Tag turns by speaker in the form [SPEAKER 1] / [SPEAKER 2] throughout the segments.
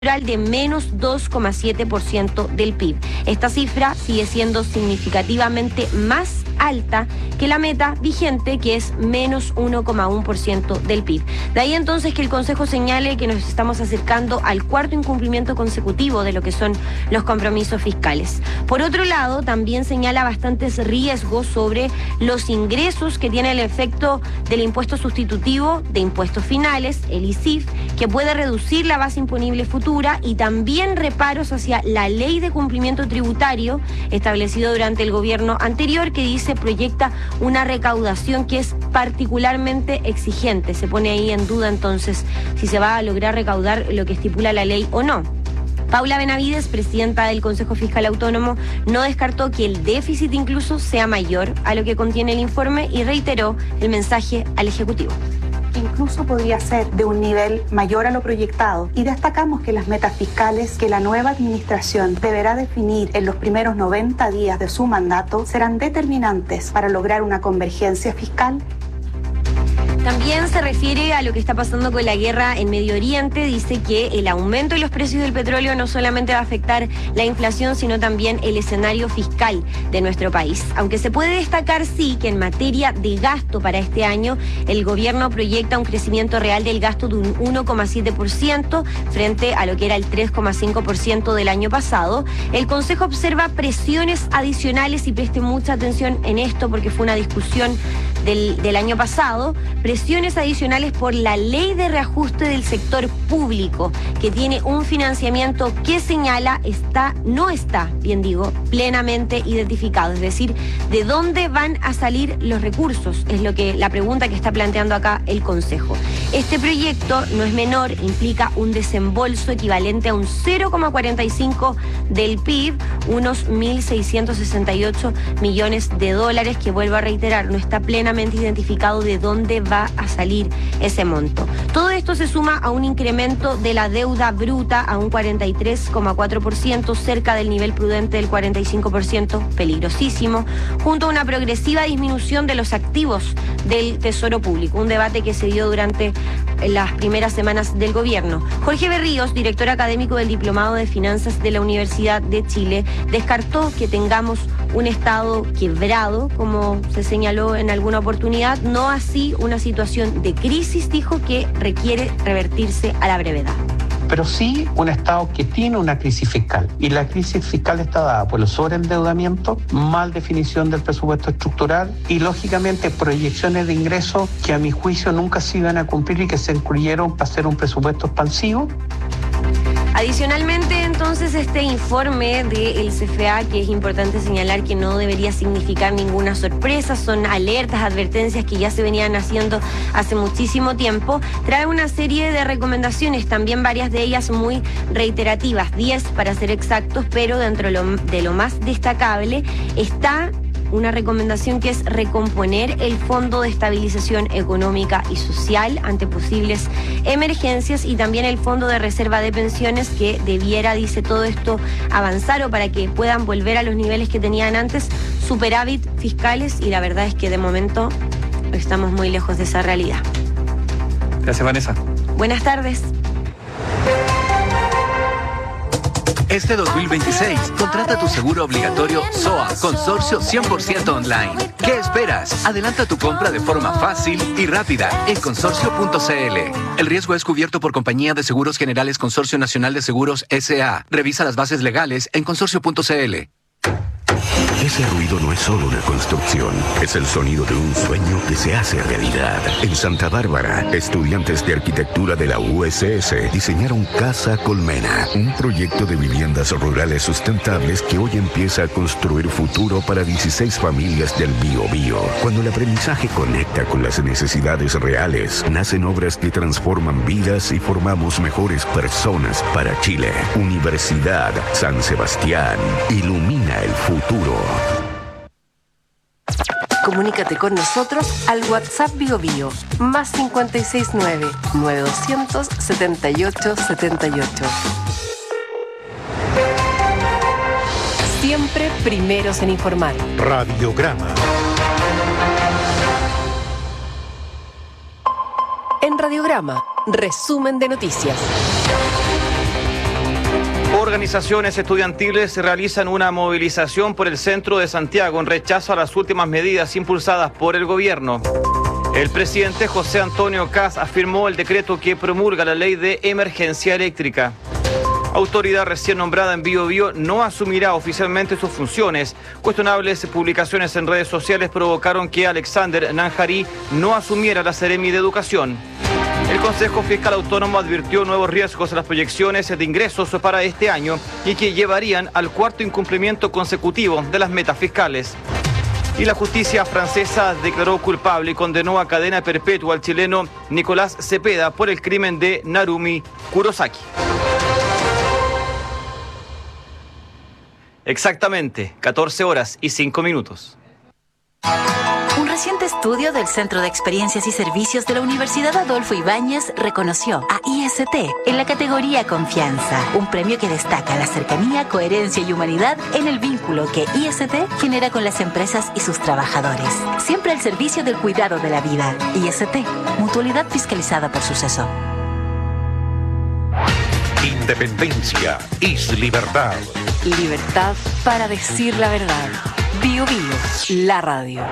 [SPEAKER 1] de menos 2,7% del PIB. Esta cifra sigue siendo significativamente más alta que la meta vigente, que es menos 1,1% del PIB. De ahí entonces que el Consejo señale que nos estamos acercando al cuarto incumplimiento consecutivo de lo que son los compromisos fiscales. Por otro lado, también señala bastantes riesgos sobre los ingresos que tiene el efecto del impuesto sustitutivo de impuestos finales, el ISIF, que puede reducir la base imponible futura, y también reparos hacia la ley de cumplimiento tributario establecido durante el gobierno anterior, que dice proyecta una recaudación que es particularmente exigente. Se pone ahí en duda entonces si se va a lograr recaudar lo que estipula la ley o no. Paula Benavides, presidenta del Consejo Fiscal Autónomo, no descartó que el déficit incluso sea mayor a lo que contiene el informe y reiteró el mensaje al Ejecutivo.
[SPEAKER 2] Incluso podría ser de un nivel mayor a lo proyectado, y destacamos que las metas fiscales que la nueva administración deberá definir en los primeros 90 días de su mandato serán determinantes para lograr una convergencia fiscal.
[SPEAKER 1] También se refiere a lo que está pasando con la guerra en Medio Oriente. Dice que el aumento de los precios del petróleo no solamente va a afectar la inflación, sino también el escenario fiscal de nuestro país. Aunque se puede destacar, sí, que en materia de gasto para este año, el gobierno proyecta un crecimiento real del gasto de un 1,7% frente a lo que era el 3,5% del año pasado. El Consejo observa presiones adicionales, y preste mucha atención en esto porque fue una discusión del año pasado, presiones adicionales por la ley de reajuste del sector público, que tiene un financiamiento que señala no está, plenamente identificado. Es decir, ¿de dónde van a salir los recursos? Es la pregunta que está planteando acá el Consejo. Este proyecto no es menor, implica un desembolso equivalente a un 0,45 del PIB, unos 1.668 millones de dólares, que vuelvo a reiterar, no está plenamente identificado de dónde va a salir ese monto. Todo esto se suma a un incremento de la deuda bruta a un 43,4%, cerca del nivel prudente del 45%, peligrosísimo, junto a una progresiva disminución de los activos del Tesoro Público, un debate que se dio durante las primeras semanas del gobierno. Jorge Berríos, director académico del Diplomado de Finanzas de la Universidad de Chile, descartó que tengamos un Estado quebrado, como se señaló en alguna oportunidad, no así una situación de crisis, dijo, que requiere revertirse a la brevedad.
[SPEAKER 3] Pero sí un Estado que tiene una crisis fiscal. Y la crisis fiscal está dada por el sobreendeudamiento, mal definición del presupuesto estructural y, lógicamente, proyecciones de ingresos que a mi juicio nunca se iban a cumplir y que se incluyeron para hacer un presupuesto expansivo.
[SPEAKER 1] Adicionalmente, entonces, este informe del CFA, que es importante señalar que no debería significar ninguna sorpresa, son alertas, advertencias que ya se venían haciendo hace muchísimo tiempo, trae una serie de recomendaciones, también varias de ellas muy reiterativas, 10 para ser exactos, pero dentro de lo más destacable está una recomendación que es recomponer el Fondo de Estabilización Económica y Social ante posibles emergencias, y también el Fondo de Reserva de Pensiones, que debiera, dice todo esto, avanzar, o para que puedan volver a los niveles que tenían antes, superávit fiscales, y la verdad es que de momento estamos muy lejos de esa realidad.
[SPEAKER 4] Gracias, Vanessa.
[SPEAKER 1] Buenas tardes.
[SPEAKER 5] Este 2026, contrata tu seguro obligatorio SOA, consorcio 100% online. ¿Qué esperas? Adelanta tu compra de forma fácil y rápida en consorcio.cl. El riesgo es cubierto por Compañía de Seguros Generales Consorcio Nacional de Seguros S.A. Revisa las bases legales en consorcio.cl.
[SPEAKER 6] Ese ruido no es solo una construcción, es el sonido de un sueño que se hace realidad. En Santa Bárbara, estudiantes de arquitectura de la USS diseñaron Casa Colmena, un proyecto de viviendas rurales sustentables que hoy empieza a construir futuro para 16 familias del Biobío. Cuando el aprendizaje conecta con las necesidades reales, nacen obras que transforman vidas y formamos mejores personas para Chile. Universidad San Sebastián, ilumina el futuro.
[SPEAKER 7] Comunícate con nosotros al WhatsApp BioBio, más 569-9200 7878. Siempre primeros en informar.
[SPEAKER 8] Radiograma.
[SPEAKER 7] En Radiograma, resumen de noticias.
[SPEAKER 4] organizaciones estudiantiles realizan una movilización por el centro de Santiago en rechazo a las últimas medidas impulsadas por el gobierno. El presidente José Antonio Kast afirmó el decreto que promulga la ley de emergencia eléctrica. Autoridad recién nombrada en Biobío no asumirá oficialmente sus funciones. Cuestionables publicaciones en redes sociales provocaron que Alexander Nanjarí no asumiera la Seremi de Educación. El Consejo Fiscal Autónomo advirtió nuevos riesgos en las proyecciones de ingresos para este año y que llevarían al cuarto incumplimiento consecutivo de las metas fiscales. Y la justicia francesa declaró culpable y condenó a cadena perpetua al chileno Nicolás Cepeda por el crimen de Narumi Kurosaki. Exactamente, 14 horas y 5 minutos.
[SPEAKER 8] Un reciente estudio del Centro de Experiencias y Servicios de la Universidad Adolfo Ibáñez reconoció a IST en la categoría Confianza, un premio que destaca la cercanía, coherencia y humanidad en el vínculo que IST genera con las empresas y sus trabajadores. Siempre al servicio del cuidado de la vida. IST, mutualidad fiscalizada por Suceso.
[SPEAKER 9] Independencia es libertad.
[SPEAKER 7] Libertad para decir la verdad. Bio Bio, la radio.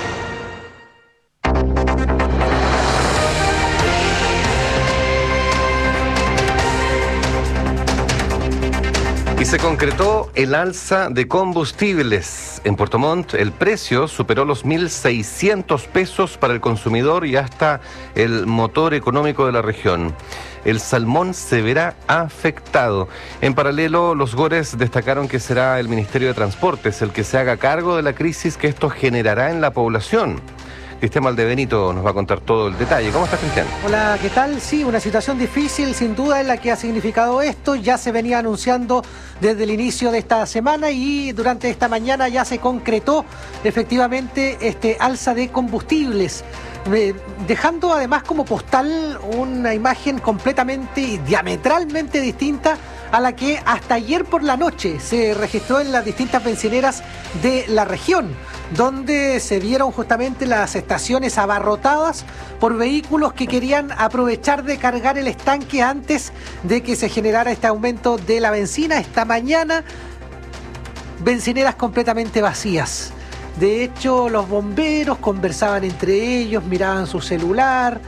[SPEAKER 10] Y se concretó el alza de combustibles. En Puerto Montt el precio superó los 1.600 pesos para el consumidor y hasta el motor económico de la región. El salmón se verá afectado. En paralelo, los Gores destacaron que será el Ministerio de Transportes el que se haga cargo de la crisis que esto generará en la población. Cristian Valdebenito nos va a contar todo el detalle. ¿Cómo estás, Cristian?
[SPEAKER 11] Hola, ¿qué tal? Sí, una situación difícil, sin duda, es la que ha significado esto. Ya se venía anunciando desde el inicio de esta semana y durante esta mañana ya se concretó efectivamente este alza de combustibles, dejando además como postal una imagen completamente y diametralmente distinta a la que hasta ayer por la noche se registró en las distintas bencineras de la región, donde se vieron justamente las estaciones abarrotadas por vehículos que querían aprovechar de cargar el estanque antes de que se generara este aumento de la benzina. Esta mañana, bencineras completamente vacías. De hecho, los bomberos conversaban entre ellos, miraban su celular.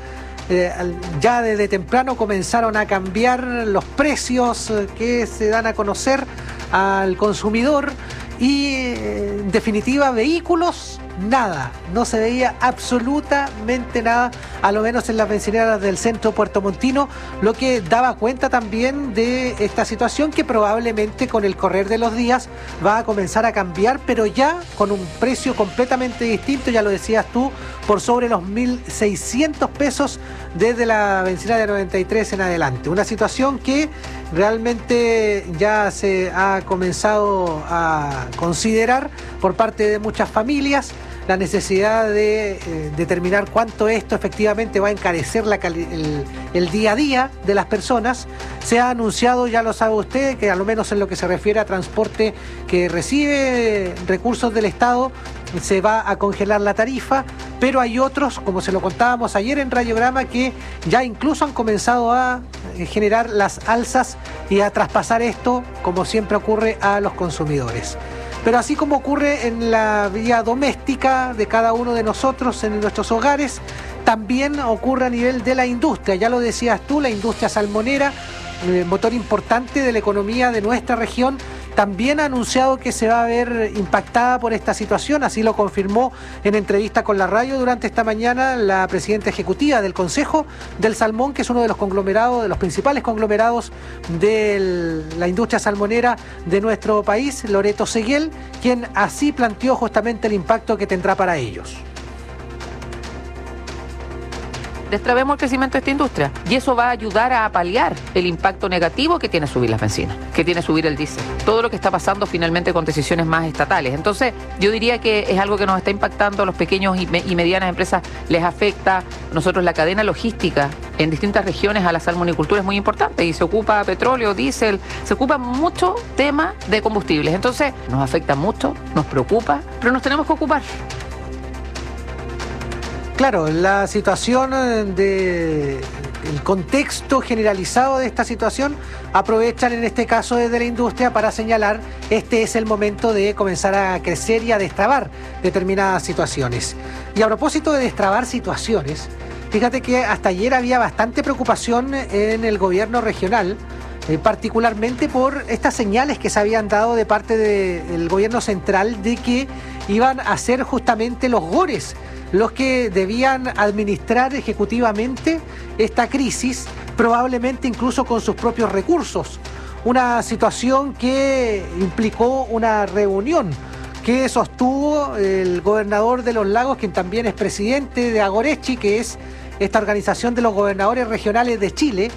[SPEAKER 11] Ya desde temprano comenzaron a cambiar los precios que se dan a conocer al consumidor y en definitiva vehículos, nada, no se veía absolutamente nada, a lo menos en las bencineras del centro puertomontino, lo que daba cuenta también de esta situación que probablemente con el correr de los días va a comenzar a cambiar, pero ya con un precio completamente distinto, ya lo decías tú, por sobre los 1.600 pesos desde la benzina de 93 en adelante. Una situación que realmente ya se ha comenzado a considerar por parte de muchas familias la necesidad de determinar cuánto esto efectivamente va a encarecer el día a día de las personas. Se ha anunciado, ya lo sabe usted, que al menos en lo que se refiere a transporte que recibe recursos del Estado, se va a congelar la tarifa, pero hay otros, como se lo contábamos ayer en Radiograma, que ya incluso han comenzado a generar las alzas y a traspasar esto, como siempre ocurre, a los consumidores. Pero así como ocurre en la vía doméstica de cada uno de nosotros en nuestros hogares, también ocurre a nivel de la industria. Ya lo decías tú, la industria salmonera, motor importante de la economía de nuestra región, también ha anunciado que se va a ver impactada por esta situación. Así lo confirmó en entrevista con la radio durante esta mañana la presidenta ejecutiva del Consejo del Salmón, que es uno de los conglomerados, de los principales conglomerados de la industria salmonera de nuestro país, Loreto Seguel, quien así planteó justamente el impacto que tendrá para ellos.
[SPEAKER 12] Destrabemos el crecimiento de esta industria y eso va a ayudar a paliar el impacto negativo que tiene subir las bencinas, que tiene subir el diésel, todo lo que está pasando finalmente con decisiones más estatales. Entonces yo diría que es algo que nos está impactando a los pequeños y medianas empresas, les afecta. Nosotros la cadena logística en distintas regiones a la salmonicultura es muy importante y se ocupa petróleo, diésel, se ocupa mucho tema de combustibles. Entonces nos afecta mucho, nos preocupa, pero nos tenemos que ocupar.
[SPEAKER 11] Claro, la situación de el contexto generalizado de esta situación, aprovechan en este caso desde la industria para señalar este es el momento de comenzar a crecer y a destrabar determinadas situaciones. Y a propósito de destrabar situaciones, fíjate que hasta ayer había bastante preocupación en el gobierno regional, particularmente por estas señales que se habían dado de parte del gobierno central de que iban a ser justamente los GORES los que debían administrar ejecutivamente esta crisis, probablemente incluso con sus propios recursos. Una situación que implicó una reunión que sostuvo el gobernador de Los Lagos, quien también es presidente de Agorechi, que es esta organización de los gobernadores regionales de Chile,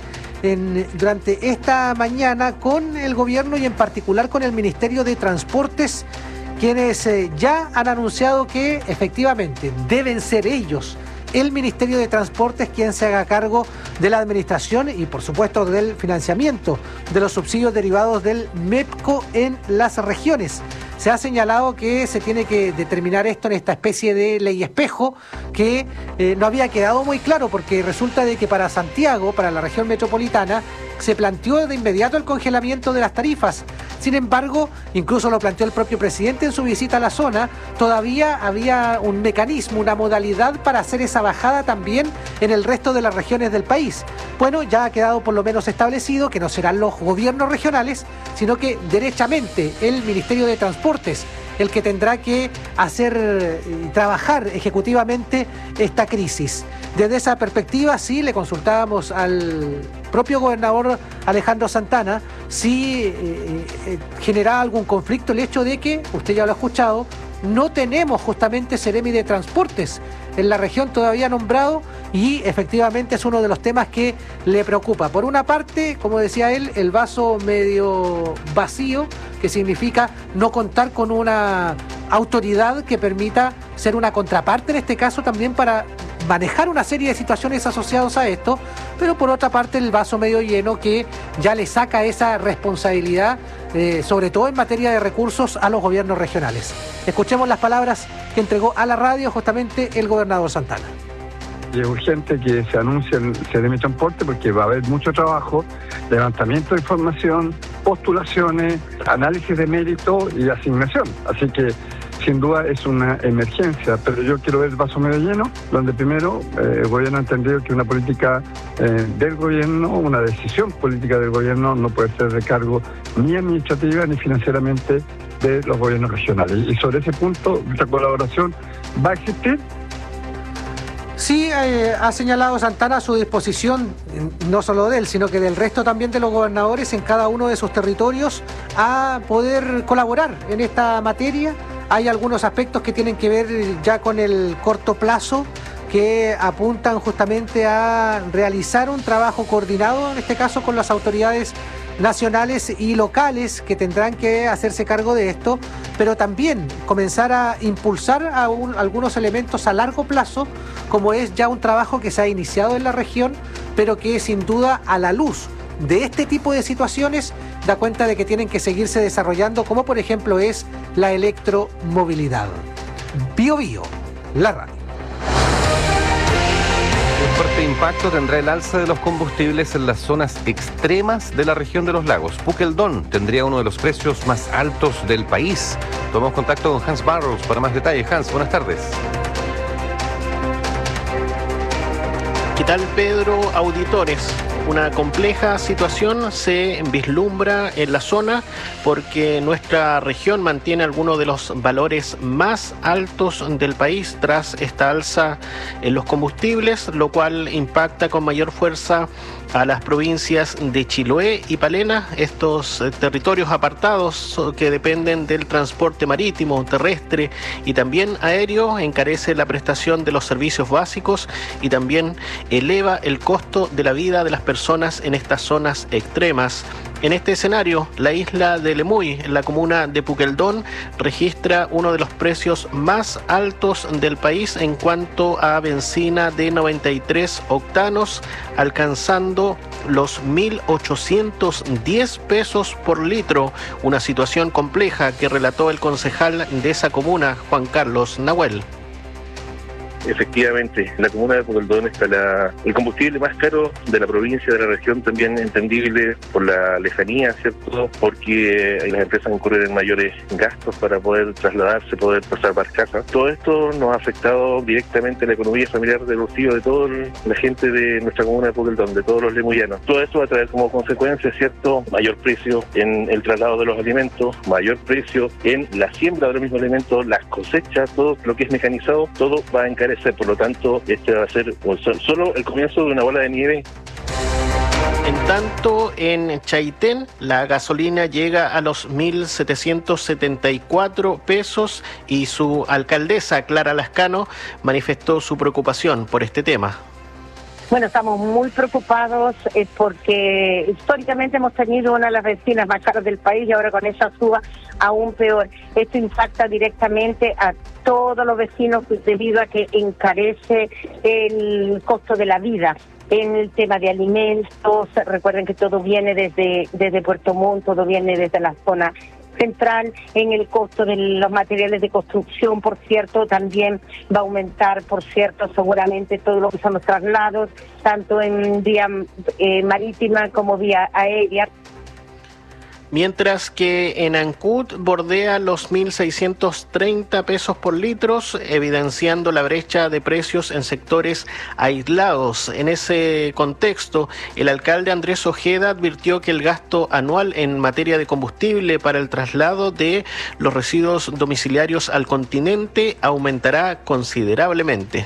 [SPEAKER 11] durante esta mañana con el gobierno y en particular con el Ministerio de Transportes, quienes ya han anunciado que efectivamente deben ser ellos, el Ministerio de Transportes, quien se haga cargo de la administración y por supuesto del financiamiento de los subsidios derivados del MEPCO en las regiones. Se ha señalado que se tiene que determinar esto en esta especie de ley espejo que no había quedado muy claro, porque resulta de que para Santiago, para la región metropolitana, se planteó de inmediato el congelamiento de las tarifas. Sin embargo, incluso lo planteó el propio presidente en su visita a la zona, todavía había un mecanismo, una modalidad para hacer esa bajada también en el resto de las regiones del país. Bueno, ya ha quedado por lo menos establecido que no serán los gobiernos regionales, sino que derechamente el Ministerio de Transportes el que tendrá que hacer y trabajar ejecutivamente esta crisis. Desde esa perspectiva, sí, le consultábamos al propio gobernador Alejandro Santana si generaba algún conflicto el hecho de que, usted ya lo ha escuchado, no tenemos justamente Seremi de Transportes en la región todavía nombrado, y efectivamente es uno de los temas que le preocupa. Por una parte, como decía él, el vaso medio vacío, que significa no contar con una autoridad que permita ser una contraparte, en este caso también para manejar una serie de situaciones asociadas a esto, pero por otra parte el vaso medio lleno que ya le saca esa responsabilidad, sobre todo en materia de recursos, a los gobiernos regionales. Escuchemos las palabras que entregó a la radio justamente el gobernador Santana.
[SPEAKER 13] Y es urgente que se anuncie el Seremi Transporte porque va a haber mucho trabajo, levantamiento de información, postulaciones, análisis de mérito y asignación. Así que sin duda es una emergencia, pero yo quiero ver el vaso medio lleno, donde primero el gobierno ha entendido que una política del gobierno, una decisión política del gobierno no puede ser de cargo ni administrativa ni financieramente de los gobiernos regionales. Y sobre ese punto, nuestra colaboración va a existir.
[SPEAKER 11] Sí, ha señalado Santana su disposición, no solo de él, sino que del resto también de los gobernadores en cada uno de sus territorios, a poder colaborar en esta materia. Hay algunos aspectos que tienen que ver ya con el corto plazo, que apuntan justamente a realizar un trabajo coordinado, en este caso con las autoridades nacionales y locales que tendrán que hacerse cargo de esto, pero también comenzar a impulsar algunos elementos a largo plazo, como es ya un trabajo que se ha iniciado en la región, pero que sin duda a la luz de este tipo de situaciones da cuenta de que tienen que seguirse desarrollando, como por ejemplo es la electromovilidad. Bio Bio, la radio.
[SPEAKER 10] Un fuerte impacto tendrá el alza de los combustibles en las zonas extremas de la región de Los Lagos. Pukeldón tendría uno de los precios más altos del país. Tomamos contacto con Hans Barrows para más detalles. Hans, buenas tardes.
[SPEAKER 14] ¿Qué tal, Pedro? Auditores. Una compleja situación se vislumbra en la zona porque nuestra región mantiene algunos de los valores más altos del país tras esta alza en los combustibles, lo cual impacta con mayor fuerza a las provincias de Chiloé y Palena, estos territorios apartados que dependen del transporte marítimo, terrestre y también aéreo. Encarece la prestación de los servicios básicos y también eleva el costo de la vida de las personas en estas zonas extremas. En este escenario, la isla de Lemuy, en la comuna de Pukeldón, registra uno de los precios más altos del país en cuanto a benzina de 93 octanos, alcanzando los 1.810 pesos por litro, una situación compleja que relató el concejal de esa comuna, Juan Carlos Nahuel.
[SPEAKER 15] efectivamente, en la comuna de Pueldón está el combustible más caro de la provincia, de la región, también entendible por la lejanía, ¿cierto? Porque las empresas incurren en mayores gastos para poder trasladarse, poder pasar para casa. Todo esto nos ha afectado directamente la economía familiar del bolsillo de toda la gente de nuestra comuna de Pueldón, de todos los lemuyanos. Todo esto va a traer como consecuencia, ¿cierto?, mayor precio en el traslado de los alimentos, mayor precio en la siembra de los mismos alimentos, las cosechas, todo lo que es mecanizado, todo va a encarecer. Por lo tanto, este va a ser solo el comienzo de una bola de nieve.
[SPEAKER 14] En tanto, en Chaitén, la gasolina llega a los 1.774 pesos y su alcaldesa, Clara Lascano, manifestó su preocupación por este tema.
[SPEAKER 16] Bueno, estamos muy preocupados porque históricamente hemos tenido una de las bencinas más caras del país y ahora con esa suba aún peor. Esto impacta directamente a todos los vecinos debido a que encarece el costo de la vida. En el tema de alimentos, recuerden que todo viene desde Puerto Montt, todo viene desde la zona central. En el costo de los materiales de construcción, por cierto, también va a aumentar, por cierto, seguramente todo lo que son los traslados, tanto en vía marítima como vía aérea.
[SPEAKER 14] Mientras que en Ancud bordea los 1.630 pesos por litro, evidenciando la brecha de precios en sectores aislados. En ese contexto, el alcalde Andrés Ojeda advirtió que el gasto anual en materia de combustible para el traslado de los residuos domiciliarios al continente aumentará considerablemente.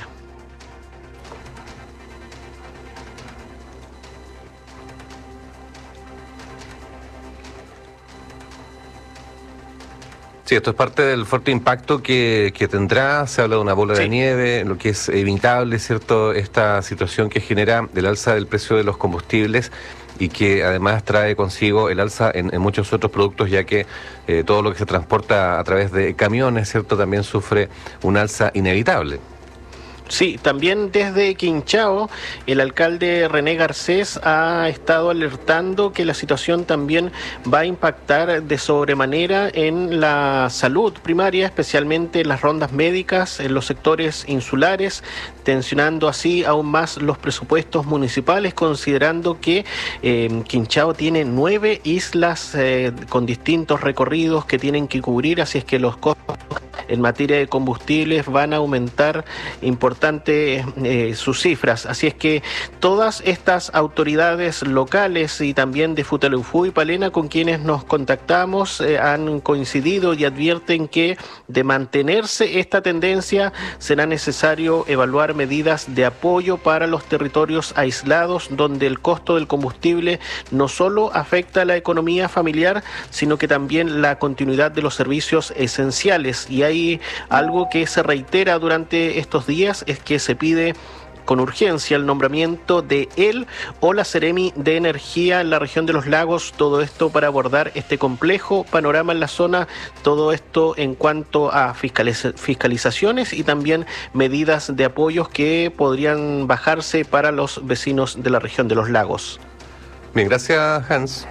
[SPEAKER 10] Sí, esto es parte del fuerte impacto que tendrá. Se habla de una bola de nieve, lo que es evitable, ¿cierto? Esta situación que genera el alza del precio de los combustibles y que además trae consigo el alza en muchos otros productos, ya que todo lo que se transporta a través de camiones, ¿cierto?, también sufre un alza inevitable.
[SPEAKER 14] Sí, también desde Quinchao, el alcalde René Garcés ha estado alertando que la situación también va a impactar de sobremanera en la salud primaria, especialmente en las rondas médicas, en los sectores insulares, tensionando así aún más los presupuestos municipales, considerando que Quinchao tiene 9 islas con distintos recorridos que tienen que cubrir, así es que los costos en materia de combustibles van a aumentar importante sus cifras. Así es que todas estas autoridades locales y también de Futaleufú y Palena con quienes nos contactamos han coincidido y advierten que de mantenerse esta tendencia será necesario evaluar medidas de apoyo para los territorios aislados donde el costo del combustible no solo afecta a la economía familiar, sino que también la continuidad de los servicios esenciales. Y hay algo que se reitera durante estos días, es que se pide con urgencia el nombramiento de él o la Seremi de Energía en la región de los lagos, todo esto para abordar este complejo panorama en la zona, todo esto en cuanto a fiscalizaciones y también medidas de apoyos que podrían bajarse para los vecinos de la región de los lagos.
[SPEAKER 10] Bien, gracias, Hans.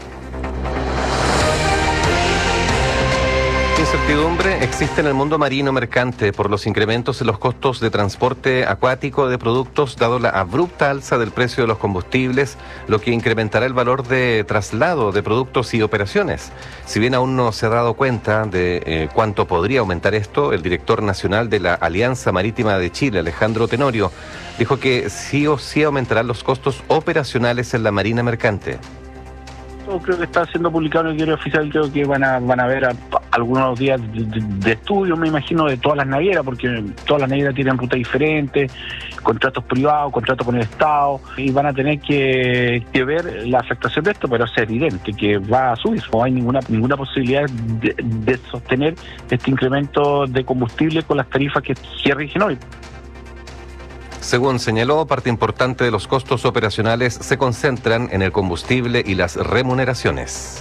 [SPEAKER 10] Incertidumbre existe en el mundo marino mercante por los incrementos en los costos de transporte acuático de productos, dado la abrupta alza del precio de los combustibles, lo que incrementará el valor de traslado de productos y operaciones. Si bien aún no se ha dado cuenta de cuánto podría aumentar esto, el director nacional de la Alianza Marítima de Chile, Alejandro Tenorio, dijo que sí o sí aumentarán los costos operacionales en la marina mercante.
[SPEAKER 17] Creo que está siendo publicado en el diario oficial, creo que van a ver algunos días de estudio, me imagino, de todas las navieras, porque todas las navieras tienen rutas diferentes, contratos privados, contratos con el Estado, y van a tener que ver la afectación de esto, pero es evidente que va a subir, no hay ninguna posibilidad de sostener este incremento de combustible con las tarifas que rigen hoy.
[SPEAKER 10] Según señaló, parte importante de los costos operacionales se concentran en el combustible y las remuneraciones.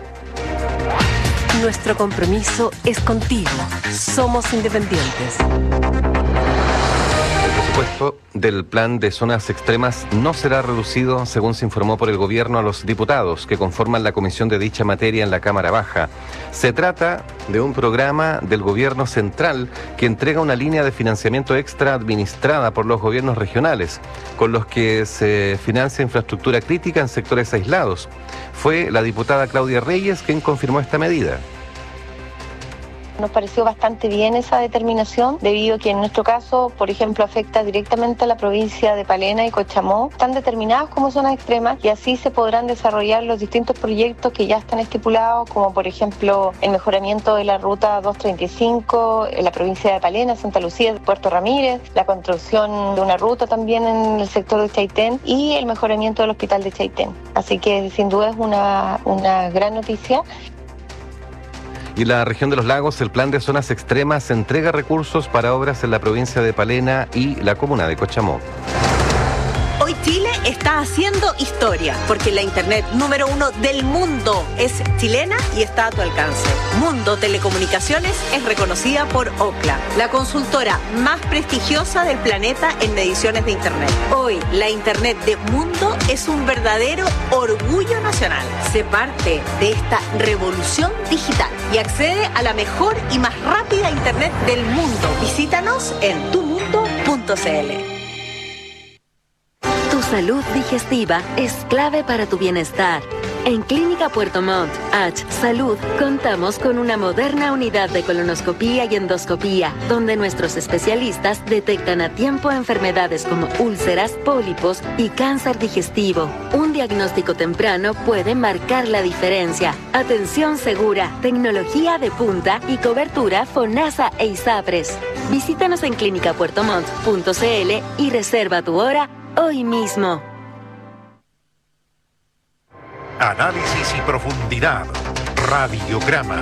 [SPEAKER 7] Nuestro compromiso es contigo. Somos independientes.
[SPEAKER 10] presupuesto del plan de zonas extremas no será reducido, según se informó por el gobierno a los diputados que conforman la comisión de dicha materia en la Cámara Baja. Se trata de un programa del gobierno central que entrega una línea de financiamiento extra administrada por los gobiernos regionales, con los que se financia infraestructura crítica en sectores aislados. Fue la diputada Claudia Reyes quien confirmó esta medida.
[SPEAKER 18] Nos pareció bastante bien esa determinación, debido a que en nuestro caso, por ejemplo, afecta directamente a la provincia de Palena y Cochamó, están determinados como zonas extremas y así se podrán desarrollar los distintos proyectos que ya están estipulados, como por ejemplo el mejoramiento de la ruta 235 en la provincia de Palena, Santa Lucía, Puerto Ramírez, la construcción de una ruta también en el sector de Chaitén y el mejoramiento del hospital de Chaitén. Así que sin duda es una gran noticia.
[SPEAKER 10] Y en la región de los lagos, el plan de zonas extremas entrega recursos para obras en la provincia de Palena y la comuna de Cochamó.
[SPEAKER 19] Hoy Chile está haciendo historia, porque la internet número 1 del mundo es chilena y está a tu alcance. Mundo Telecomunicaciones es reconocida por Ookla, la consultora más prestigiosa del planeta en mediciones de internet. Hoy, la internet de Mundo es un verdadero orgullo nacional. Sé parte de esta revolución digital y accede a la mejor y más rápida internet del mundo. Visítanos en tumundo.cl.
[SPEAKER 20] Tu salud digestiva es clave para tu bienestar. En Clínica Puerto Montt, H Salud, contamos con una moderna unidad de colonoscopía y endoscopía, donde nuestros especialistas detectan a tiempo enfermedades como úlceras, pólipos y cáncer digestivo. Un diagnóstico temprano puede marcar la diferencia. Atención segura, tecnología de punta y cobertura FONASA e ISAPRES. Visítanos en clinicapuertomont.cl y reserva tu hora hoy mismo.
[SPEAKER 9] Análisis y profundidad. Radiograma.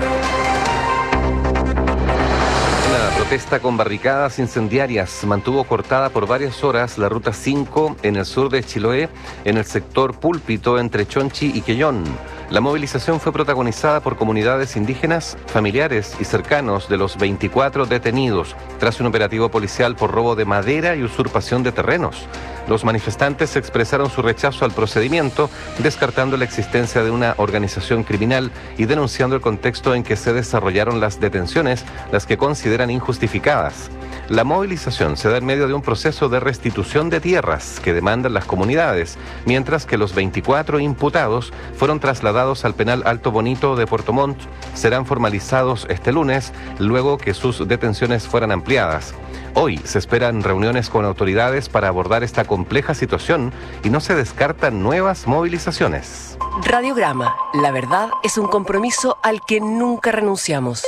[SPEAKER 10] Una protesta con barricadas incendiarias mantuvo cortada por varias horas la ruta 5 en el sur de Chiloé, en el sector Púlpito entre Chonchi y Quellón. La movilización fue protagonizada por comunidades indígenas, familiares y cercanos de los 24 detenidos tras un operativo policial por robo de madera y usurpación de terrenos. Los manifestantes expresaron su rechazo al procedimiento, descartando la existencia de una organización criminal y denunciando el contexto en que se desarrollaron las detenciones, las que consideran injustificadas. La movilización se da en medio de un proceso de restitución de tierras que demandan las comunidades, mientras que los 24 imputados fueron trasladados al penal Alto Bonito de Puerto Montt. Serán formalizados este lunes, luego que sus detenciones fueran ampliadas. Hoy se esperan reuniones con autoridades para abordar esta compleja situación y no se descartan nuevas movilizaciones.
[SPEAKER 21] Radiograma. La verdad es un compromiso al que nunca renunciamos.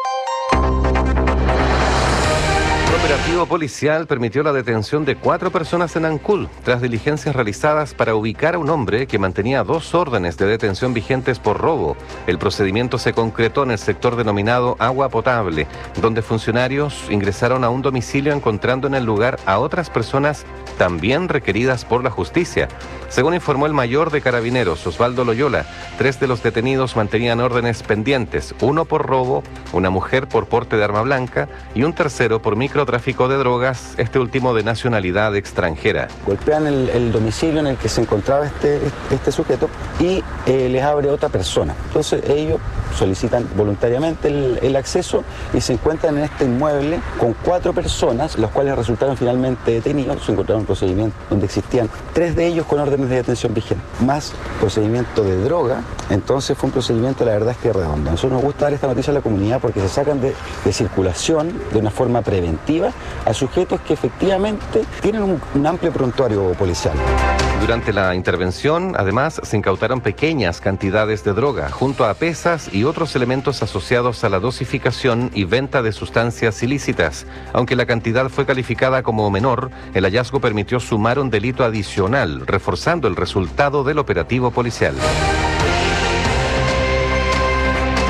[SPEAKER 10] El operativo policial permitió la detención de 4 personas en Ancud, tras diligencias realizadas para ubicar a un hombre que mantenía 2 órdenes de detención vigentes por robo. El procedimiento se concretó en el sector denominado Agua Potable, donde funcionarios ingresaron a un domicilio encontrando en el lugar a otras personas también requeridas por la justicia. Según informó el mayor de Carabineros, Osvaldo Loyola, 3 de los detenidos mantenían órdenes pendientes, 1 por robo, una mujer por porte de arma blanca y un tercero por microtráfico de drogas, este último de nacionalidad extranjera.
[SPEAKER 22] Golpean el domicilio en el que se encontraba este sujeto y les abre otra persona. Entonces ellos solicitan voluntariamente el acceso y se encuentran en este inmueble con 4 personas, los cuales resultaron finalmente detenidos. Se encontraron un procedimiento donde existían 3 de ellos con órdenes de detención vigentes, más procedimiento de droga. Entonces fue un procedimiento, la verdad es que redondo. A nosotros nos gusta dar esta noticia a la comunidad porque se sacan de circulación de una forma preventiva a sujetos que efectivamente tienen un amplio prontuario policial.
[SPEAKER 10] Durante la intervención, además, se incautaron pequeñas cantidades de droga, junto a pesas y otros elementos asociados a la dosificación y venta de sustancias ilícitas. Aunque la cantidad fue calificada como menor, el hallazgo permitió sumar un delito adicional, reforzando el resultado del operativo policial. El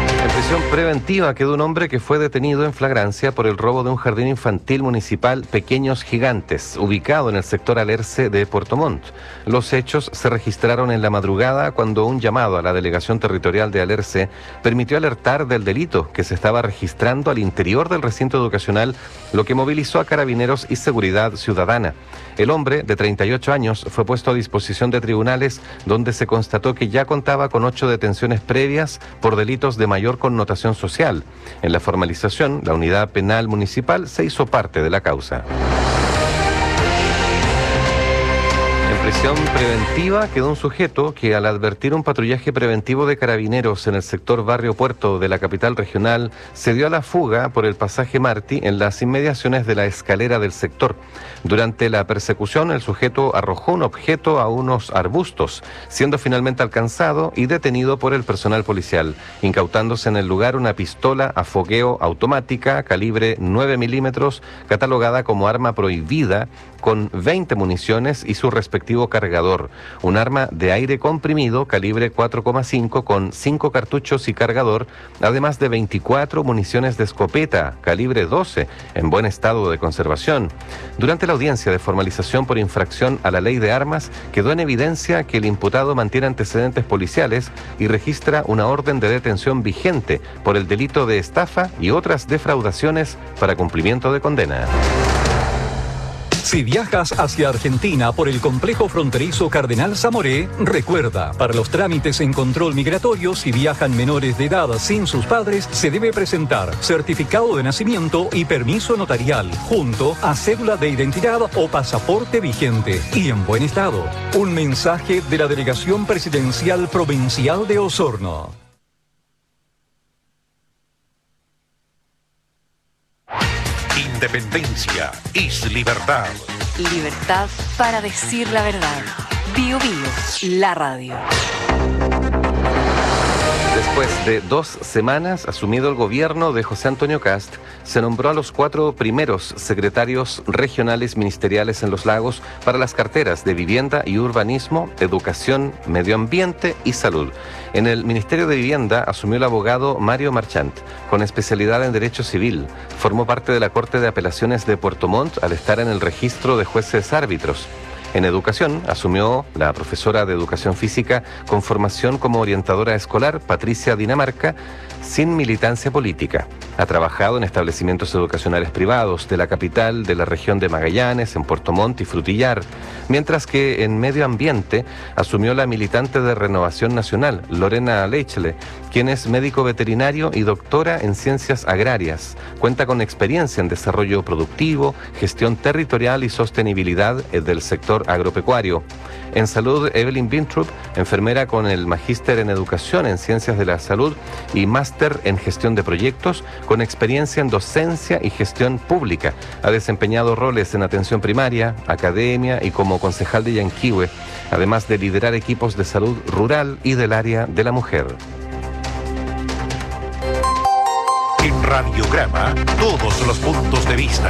[SPEAKER 10] prisión preventiva quedó un hombre que fue detenido en flagrancia por el robo de un jardín infantil municipal Pequeños Gigantes, ubicado en el sector Alerce de Puerto Montt. Los hechos se registraron en la madrugada cuando un llamado a la Delegación Territorial de Alerce permitió alertar del delito que se estaba registrando al interior del recinto educacional, lo que movilizó a Carabineros y Seguridad Ciudadana. El hombre, de 38 años, fue puesto a disposición de tribunales, donde se constató que ya contaba con 8 detenciones previas por delitos de mayor connotación social. En la formalización, la unidad penal municipal se hizo parte de la causa. En prisión preventiva quedó un sujeto que, al advertir un patrullaje preventivo de Carabineros en el sector Barrio Puerto de la capital regional, se dio a la fuga por el pasaje Martí en las inmediaciones de la escalera del sector. Durante la persecución, el sujeto arrojó un objeto a unos arbustos, siendo finalmente alcanzado y detenido por el personal policial, incautándose en el lugar una pistola a fogueo automática calibre 9 milímetros, catalogada como arma prohibida, con 20 municiones y su respectivo cargador, un arma de aire comprimido calibre 4,5 con 5 cartuchos y cargador, además de 24 municiones de escopeta calibre 12 en buen estado de conservación. Durante la audiencia de formalización por infracción a la ley de armas, quedó en evidencia que el imputado mantiene antecedentes policiales y registra una orden de detención vigente por el delito de estafa y otras defraudaciones para cumplimiento de condena.
[SPEAKER 2] Si viajas hacia Argentina por el complejo fronterizo Cardenal Zamoré, recuerda, para los trámites en control migratorio, si viajan menores de edad sin sus padres, se debe presentar certificado de nacimiento y permiso notarial, junto a cédula de identidad o pasaporte vigente y en buen estado. Un mensaje de la Delegación Presidencial Provincial de Osorno.
[SPEAKER 9] Independencia es libertad.
[SPEAKER 7] Libertad para decir la verdad. Bio Bio, la radio.
[SPEAKER 10] Después de 2 semanas asumido el gobierno de José Antonio Kast, se nombró a los 4 primeros secretarios regionales ministeriales en Los Lagos para las carteras de Vivienda y Urbanismo, Educación, Medio Ambiente y Salud. En el Ministerio de Vivienda asumió el abogado Mario Marchant, con especialidad en Derecho Civil. Formó parte de la Corte de Apelaciones de Puerto Montt al estar en el registro de jueces árbitros. En educación, asumió la profesora de Educación Física con formación como orientadora escolar, Patricia Dinamarca, sin militancia política. Ha trabajado en establecimientos educacionales privados de la capital, de la región de Magallanes, en Puerto Montt y Frutillar, mientras que en Medio Ambiente asumió la militante de Renovación Nacional, Lorena Leichle, quien es médico veterinario y doctora en Ciencias Agrarias. Cuenta con experiencia en desarrollo productivo, gestión territorial y sostenibilidad del sector agropecuario. En salud, Evelyn Bintrup, enfermera con el magíster en Educación en Ciencias de la Salud y máster en Gestión de Proyectos, con experiencia en docencia y gestión pública. Ha desempeñado roles en atención primaria, academia y como concejal de Yanquihue, además de liderar equipos de salud rural y del área de la mujer.
[SPEAKER 9] En Radiograma, todos los puntos de vista.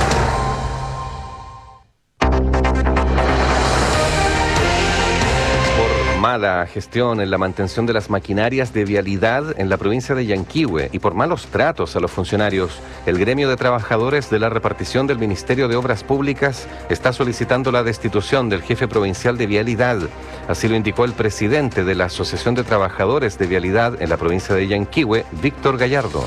[SPEAKER 10] Mala gestión en la mantención de las maquinarias de vialidad en la provincia de Yanquihue y por malos tratos a los funcionarios, el gremio de trabajadores de la repartición del Ministerio de Obras Públicas está solicitando la destitución del jefe provincial de vialidad. Así lo indicó el presidente de la Asociación de Trabajadores de Vialidad en la provincia de Yanquihue, Víctor Gallardo.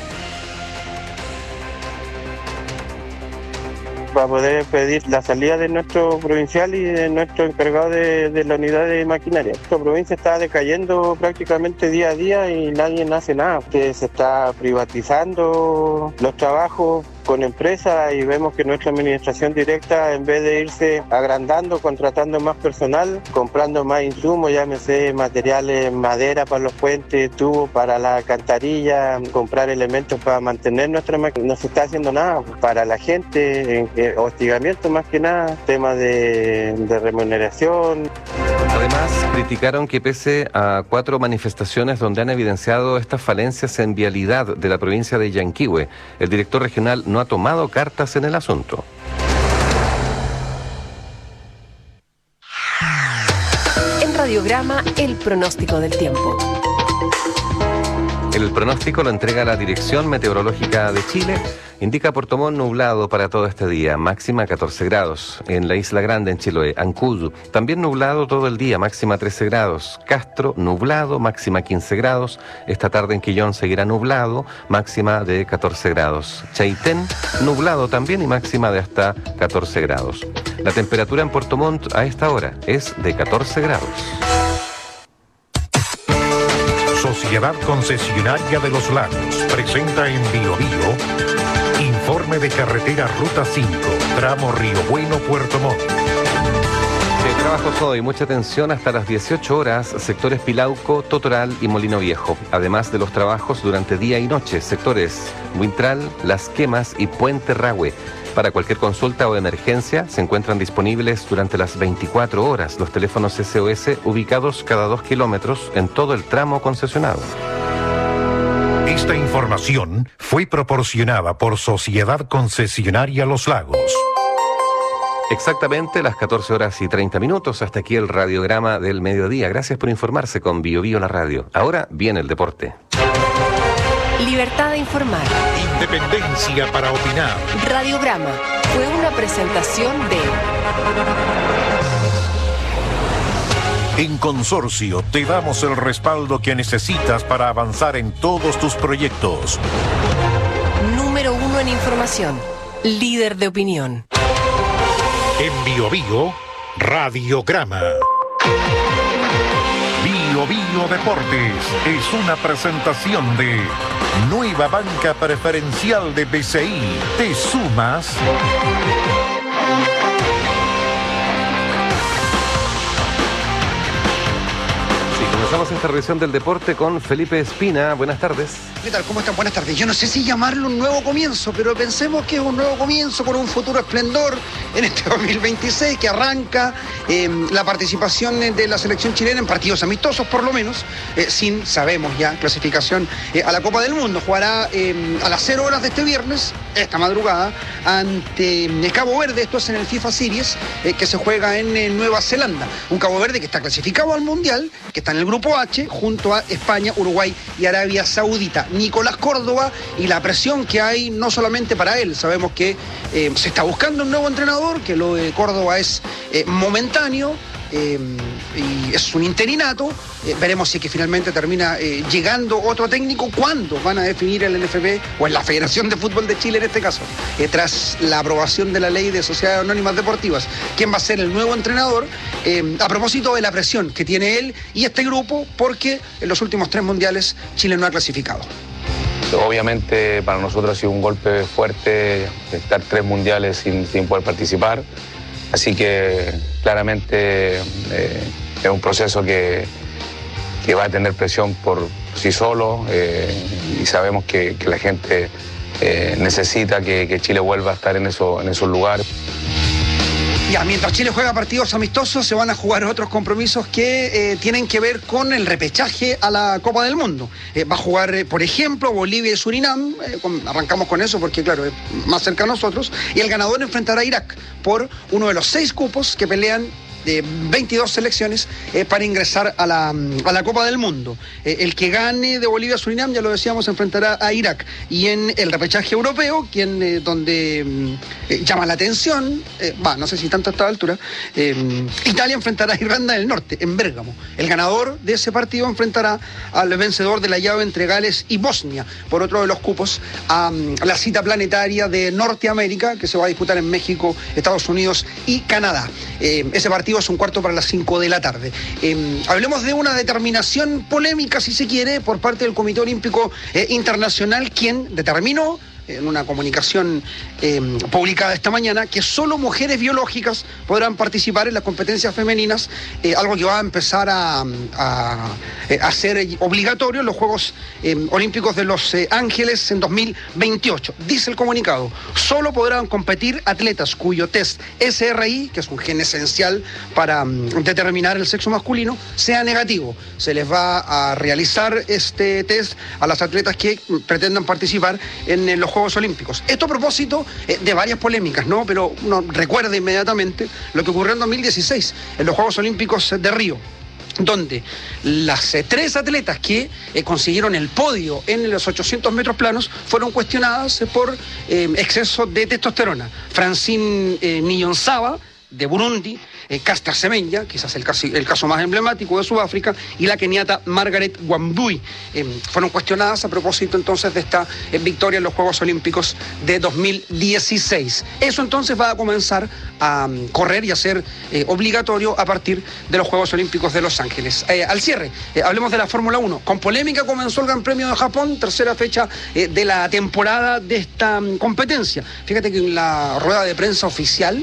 [SPEAKER 3] Para poder pedir la salida de nuestro provincial y de nuestro encargado de la unidad de maquinaria. Nuestra provincia está decayendo prácticamente día a día y nadie hace nada, que se está privatizando los trabajos con empresas y vemos que nuestra administración directa, en vez de irse agrandando, contratando más personal, comprando más insumos, llámese materiales, madera para los puentes, tubos para la alcantarilla, comprar elementos para mantener nuestra máquina, no se está haciendo nada para la gente, hostigamiento más que nada, temas de remuneración.
[SPEAKER 10] Además, criticaron que pese a 4 manifestaciones donde han evidenciado estas falencias en vialidad de la provincia de Yanquihue, el director regional no ha tomado cartas en el asunto.
[SPEAKER 21] En Radiograma, el pronóstico del tiempo.
[SPEAKER 10] El pronóstico lo entrega la Dirección Meteorológica de Chile. Indica Puerto Montt nublado para todo este día, máxima 14 grados. En la Isla Grande, en Chiloé, Ancud, también nublado todo el día, máxima 13 grados. Castro, nublado, máxima 15 grados. Esta tarde en Quillón seguirá nublado, máxima de 14 grados. Chaitén, nublado también y máxima de hasta 14 grados. La temperatura en Puerto Montt a esta hora es de 14 grados.
[SPEAKER 9] Sociedad Concesionaria de los Lagos presenta en Bio Bio informe de carretera Ruta 5, tramo Río Bueno, Puerto Montt.
[SPEAKER 10] De trabajos hoy, mucha atención hasta las 18 horas, sectores Pilauco, Totoral y Molino Viejo. Además de los trabajos durante día y noche, sectores Huintral, Las Quemas y Puente Rahue. Para cualquier consulta o emergencia, se encuentran disponibles durante las 24 horas los teléfonos SOS ubicados cada 2 kilómetros en todo el tramo concesionado.
[SPEAKER 9] Esta información fue proporcionada por Sociedad Concesionaria Los Lagos.
[SPEAKER 10] Exactamente las 14 horas y 30 minutos. Hasta aquí el radiograma del mediodía. Gracias por informarse con Bio Bio la radio. Ahora viene el deporte.
[SPEAKER 21] Libertad de informar.
[SPEAKER 9] Independencia para opinar.
[SPEAKER 21] Radiograma fue una presentación de...
[SPEAKER 9] En Consorcio te damos el respaldo que necesitas para avanzar en todos tus proyectos.
[SPEAKER 21] Número 1 en información. Líder de opinión.
[SPEAKER 9] En Bio Bio, Radiograma. Bio Bio Deportes es una presentación de Nueva Banca Preferencial de BCI. ¿Te sumas?
[SPEAKER 10] Comenzamos esta revisión del deporte con Felipe Espina. Buenas tardes.
[SPEAKER 1] ¿Qué tal? ¿Cómo están? Buenas tardes. Yo no sé si llamarlo un nuevo comienzo, pero pensemos que es un nuevo comienzo con un futuro esplendor en este 2026 que arranca la participación de la selección chilena en partidos amistosos, por lo menos, sin, sabemos ya, clasificación a la Copa del Mundo. Jugará a las 0 horas de este viernes, esta madrugada, ante Cabo Verde. Esto es en el FIFA Series, que se juega en Nueva Zelanda. Un Cabo Verde que está clasificado al Mundial, que está en el Grupo H, junto a España, Uruguay y Arabia Saudita. Nicolás Córdoba y la presión que hay no solamente para él, sabemos que se está buscando un nuevo entrenador, que lo de Córdoba es momentáneo y es un interinato. Veremos si es que finalmente termina llegando otro técnico. ¿Cuándo van a definir el NFP o en la Federación de Fútbol de Chile en este caso? Tras la aprobación de la ley de sociedades anónimas deportivas, ¿quién va a ser el nuevo entrenador? A propósito de la presión que tiene él y este grupo, porque en los últimos 3 mundiales Chile no ha clasificado.
[SPEAKER 5] Obviamente para nosotros ha sido un golpe fuerte estar 3 mundiales sin poder participar. Así que claramente es un proceso que va a tener presión por sí solo y sabemos que la gente necesita que Chile vuelva a estar en esos lugares.
[SPEAKER 1] Ya, mientras Chile juega partidos amistosos, se van a jugar otros compromisos que tienen que ver con el repechaje a la Copa del Mundo. Va a jugar, por ejemplo, Bolivia y Surinam. Arrancamos con eso porque, claro, es más cerca a nosotros. Y el ganador enfrentará a Irak por uno de los 6 cupos que pelean de 22 selecciones para ingresar a la Copa del Mundo. El que gane de Bolivia-Surinam, ya lo decíamos, se enfrentará a Irak. Y en el repechaje europeo, donde llama la atención, no sé si tanto a esta altura, Italia enfrentará a Irlanda del Norte, en Bérgamo. El ganador de ese partido enfrentará al vencedor de la llave entre Gales y Bosnia, por otro de los cupos, a la cita planetaria de Norteamérica, que se va a disputar en México, Estados Unidos y Canadá. Ese partido es un cuarto para las 5 de la tarde. Hablemos de una determinación polémica, si se quiere, por parte del Comité Olímpico Internacional, quien determinó en una comunicación publicada esta mañana que solo mujeres biológicas podrán participar en las competencias femeninas, algo que va a empezar a ser obligatorio en los Juegos Olímpicos de Los Ángeles en 2028. Dice el comunicado, solo podrán competir atletas cuyo test SRI, que es un gen esencial para determinar el sexo masculino, sea negativo. Se les va a realizar este test a las atletas que pretendan participar en los Juegos Olímpicos. Esto a propósito de varias polémicas, ¿no? Pero uno recuerda inmediatamente lo que ocurrió en 2016 en los Juegos Olímpicos de Río. donde las 3 atletas que consiguieron el podio en los 800 metros planos fueron cuestionadas por exceso de testosterona. Francine Niyonsaba, de Burundi, Caster Semenya, quizás el caso más emblemático de Sudáfrica, y la keniata Margaret Wambui, fueron cuestionadas a propósito entonces de esta victoria en los Juegos Olímpicos de 2016. Eso entonces va a comenzar a correr y a ser obligatorio a partir de los Juegos Olímpicos de Los Ángeles. Al cierre, hablemos de la Fórmula 1. Con polémica comenzó el Gran Premio de Japón, tercera fecha de la temporada de esta competencia. Fíjate que en la rueda de prensa oficial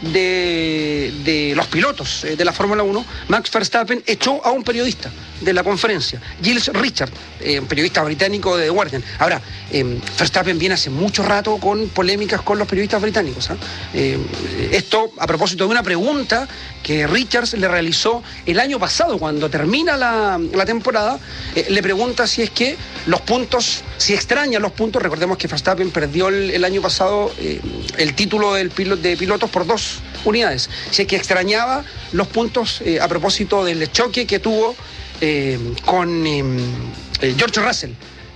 [SPEAKER 1] de los pilotos de la Fórmula 1, Max Verstappen echó a un periodista de la conferencia, Giles Richard, un periodista británico de The Guardian. Ahora, Verstappen viene hace mucho rato con polémicas con los periodistas británicos. Esto a propósito de una pregunta que Richards le realizó el año pasado, cuando termina la temporada, le pregunta si es que los puntos, si extraña los puntos. Recordemos que Verstappen perdió el año pasado el título de pilotos por 2 unidades. Si es que extrañaba los puntos a propósito del choque que tuvo con George Russell.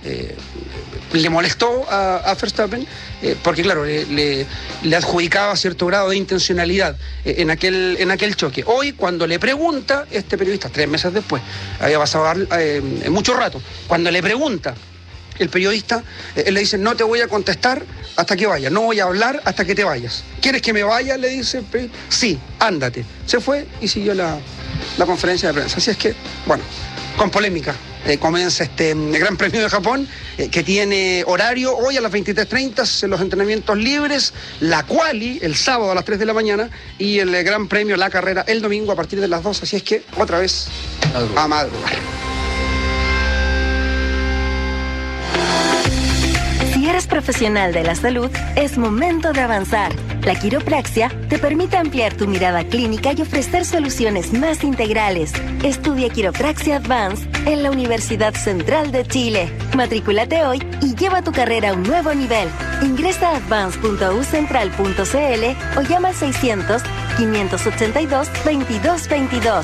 [SPEAKER 1] Le molestó a Verstappen porque, claro, le adjudicaba cierto grado de intencionalidad en aquel choque. Hoy, cuando le pregunta, este periodista, 3 meses después, había pasado mucho rato, cuando le pregunta el periodista, él le dice: no te voy a contestar hasta que vayas, no voy a hablar hasta que te vayas. ¿Quieres que me vaya?, le dice. Sí, ándate. Se fue y siguió la conferencia de prensa. Así es que, bueno, con polémica comienza este Gran Premio de Japón, que tiene horario hoy a las 23:30, los entrenamientos libres, la quali el sábado a las 3 de la mañana y el Gran Premio, la carrera, el domingo a partir de las 2. Así es que, otra vez, a madrugar.
[SPEAKER 20] Si eres profesional de la salud, es momento de avanzar. La quiropraxia te permite ampliar tu mirada clínica y ofrecer soluciones más integrales. Estudia Quiropraxia Advance en la Universidad Central de Chile. Matrículate hoy y lleva tu carrera a un nuevo nivel. Ingresa a advance.ucentral.cl o llama al 600-582-2222.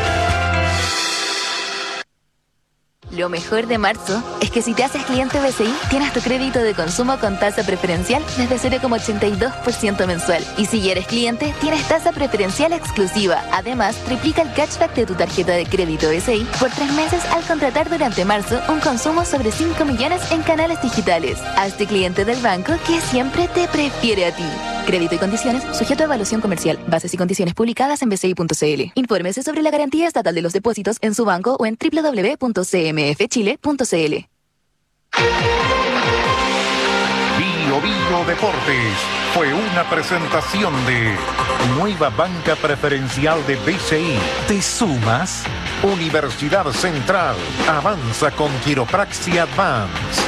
[SPEAKER 4] Lo mejor de marzo es que si te haces cliente BCI, tienes tu crédito de consumo con tasa preferencial desde 0,82% mensual. Y si ya eres cliente, tienes tasa preferencial exclusiva. Además, triplica el cashback de tu tarjeta de crédito BCI por 3 meses al contratar durante marzo un consumo sobre 5 millones en canales digitales. Hazte cliente del banco que siempre te prefiere a ti. Crédito y condiciones sujeto a evaluación comercial. Bases y condiciones publicadas en bci.cl. Infórmese sobre la garantía estatal de los depósitos en su banco o en www.cmfchile.cl.
[SPEAKER 9] Bio Bio Deportes fue una presentación de Nueva Banca Preferencial de BCI. ¿Te sumas? Universidad Central avanza con Quiropraxia Advance.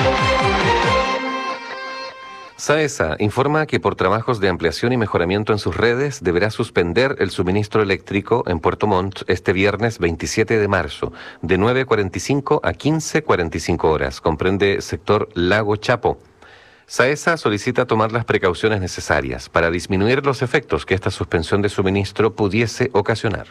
[SPEAKER 10] SAESA informa que por trabajos de ampliación y mejoramiento en sus redes deberá suspender el suministro eléctrico en Puerto Montt este viernes 27 de marzo, de 9:45 a 15:45 horas. Comprende sector Lago Chapo. SAESA solicita tomar las precauciones necesarias para disminuir los efectos que esta suspensión de suministro pudiese ocasionar.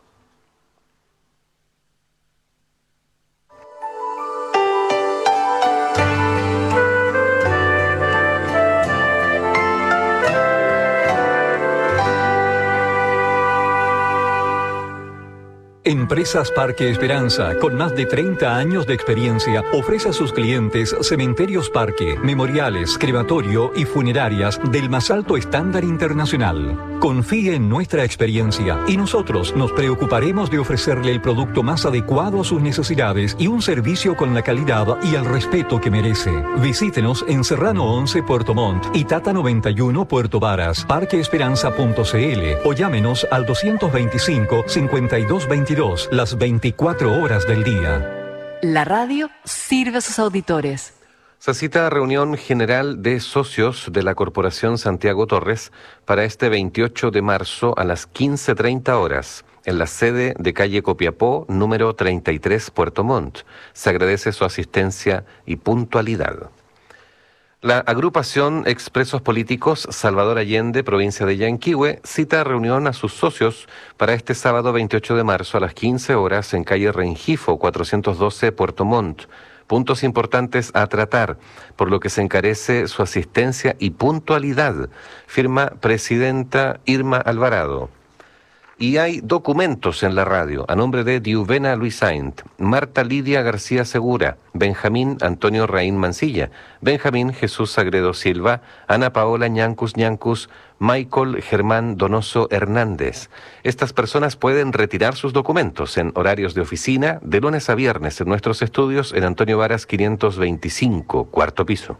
[SPEAKER 2] Empresas Parque Esperanza, con más de 30 años de experiencia, ofrece a sus clientes cementerios parque, memoriales, crematorio y funerarias del más alto estándar internacional. Confíe en nuestra experiencia y nosotros nos preocuparemos de ofrecerle el producto más adecuado a sus necesidades y un servicio con la calidad y el respeto que merece. Visítenos en Serrano 11 Puerto Montt y Tata 91 Puerto Varas, parqueesperanza.cl o llámenos al 225-5222 las 24 horas del día.
[SPEAKER 7] La radio sirve a sus auditores.
[SPEAKER 10] Se cita reunión general de socios de la Corporación Santiago Torres para este 28 de marzo a las 15:30 horas en la sede de calle Copiapó, número 33, Puerto Montt. Se agradece su asistencia y puntualidad. La agrupación Expresos Políticos Salvador Allende, provincia de Yanquihue, cita reunión a sus socios para este sábado 28 de marzo a las 15 horas en calle Rengifo, 412, Puerto Montt. Puntos importantes a tratar, por lo que se encarece su asistencia y puntualidad, firma presidenta Irma Alvarado. Y hay documentos en la radio a nombre de Diuvena Luisaint, Marta Lidia García Segura, Benjamín Antonio Raín Mancilla, Benjamín Jesús Sagredo Silva, Ana Paola Ñancus Ñancus, Michael Germán Donoso Hernández. Estas personas pueden retirar sus documentos en horarios de oficina de lunes a viernes en nuestros estudios en Antonio Varas 525, cuarto piso.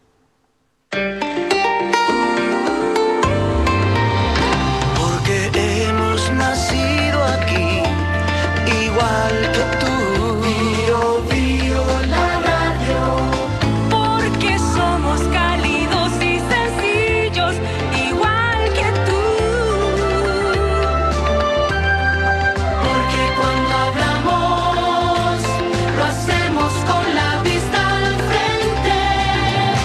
[SPEAKER 6] Nacido aquí, igual que tú. Bío, Bío, la radio.
[SPEAKER 8] Porque somos cálidos y sencillos, igual que tú. Porque cuando hablamos, lo hacemos con la vista al frente.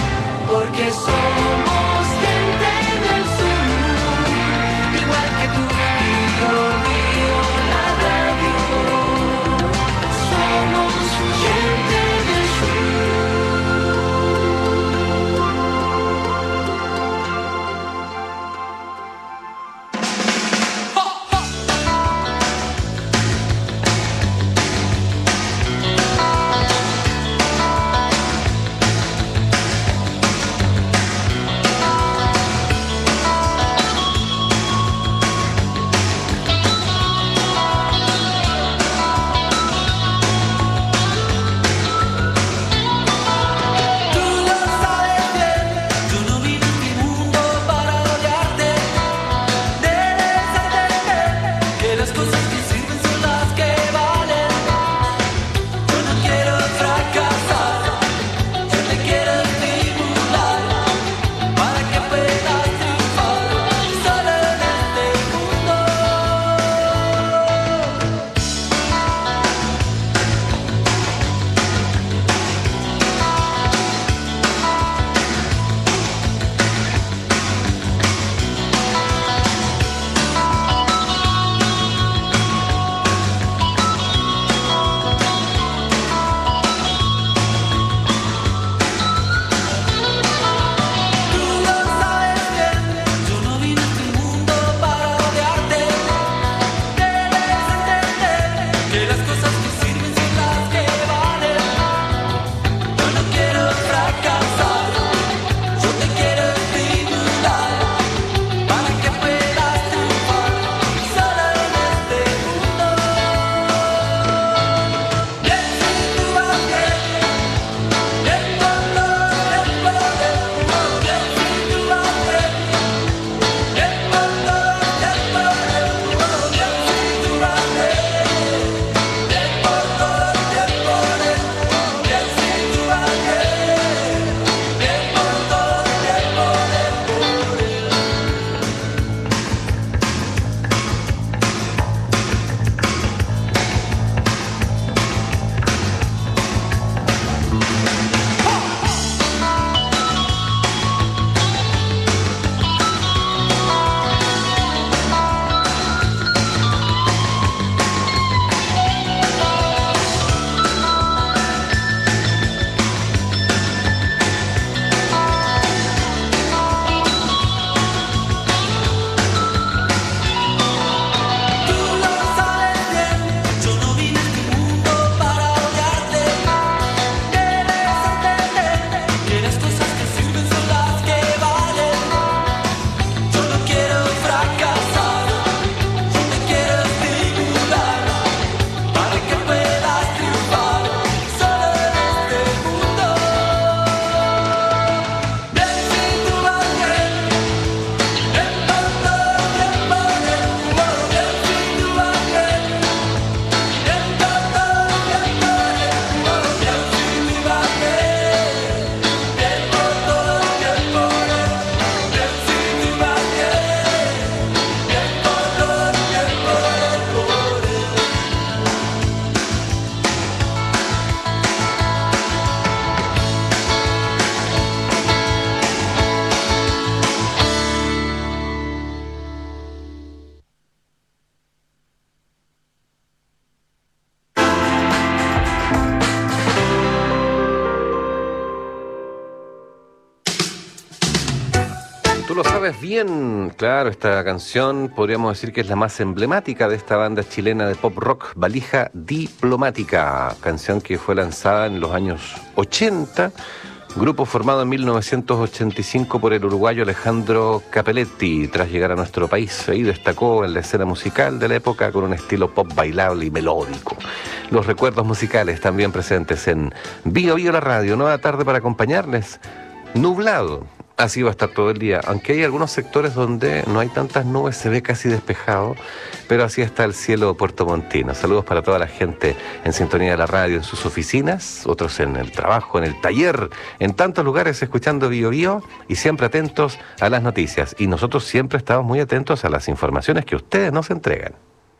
[SPEAKER 10] Tú lo sabes bien, claro, esta canción podríamos decir que es la más emblemática de esta banda chilena de pop rock, Valija Diplomática, canción que fue lanzada en los años 80, grupo formado en 1985 por el uruguayo Alejandro Capelletti, tras llegar a nuestro país. Ahí destacó en la escena musical de la época con un estilo pop bailable y melódico. Los recuerdos musicales también presentes en Bio Bio la radio, nueva tarde para acompañarles, nublado. Así va a estar todo el día, aunque hay algunos sectores donde no hay tantas nubes, se ve casi despejado, pero así está el cielo puertomontino. Saludos para toda la gente en sintonía de la radio, en sus oficinas, otros en el trabajo, en el taller, en tantos lugares escuchando Bio Bio y siempre atentos a las noticias. Y nosotros siempre estamos muy atentos a las informaciones que ustedes nos entregan.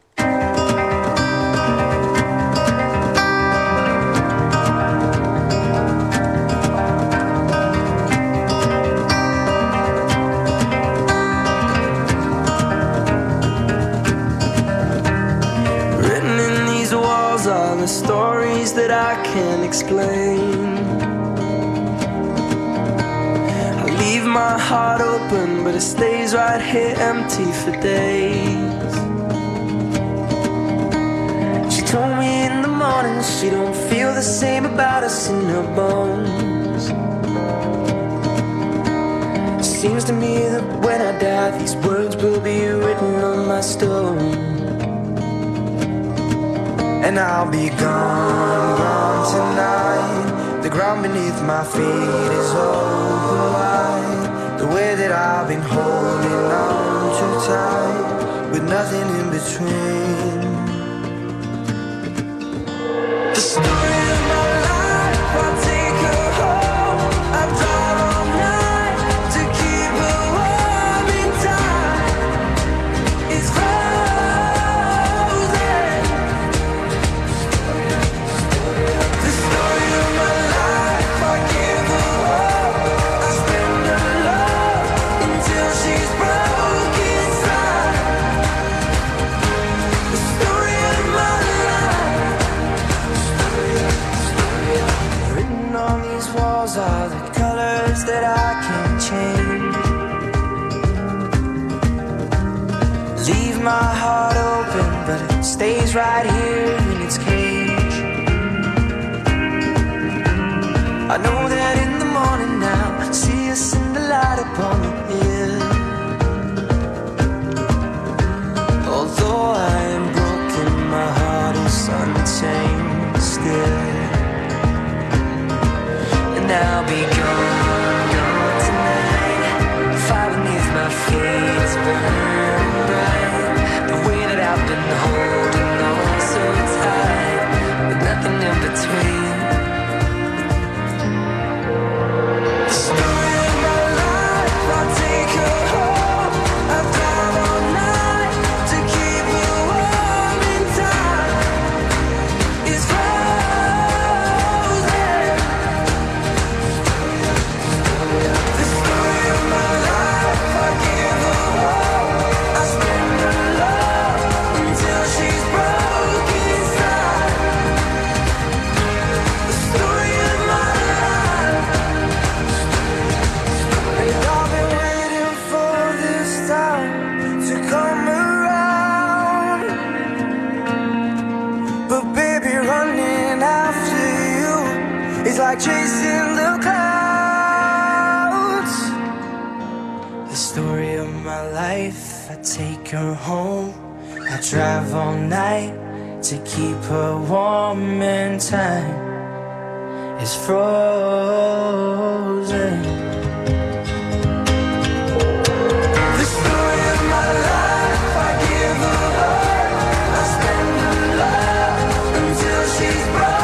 [SPEAKER 6] The stories that I can't explain. I leave my heart open, but it stays right here empty for days. She told me in the morning she don't feel the same about us in her bones. It seems to me that when I die, these words will be written on my stone. And I'll be gone, gone tonight. The ground beneath my feet is open wide. The way that I've been holding on too tight, with nothing in between. The story of my life, I'll take her home. I drive all night to keep her warm in time. It's are the colors that I can't change. Leave my heart open, but it stays right here in its cage. I know that in the morning now I see us in the light upon the hill. Although I am broken, my heart is unchained still. I'll be gone, gone tonight. Fire beneath my feet is burning bright. The way that I've been holding on so tight, with nothing in between. The story of my life, I'll take her home. I'll drive all night to keep her warm in time. It's like chasing the clouds. The story of my life, I take her home. I drive all night to keep her warm and time is frozen. The story of my life, I give her heart. I spend her love until she's broken.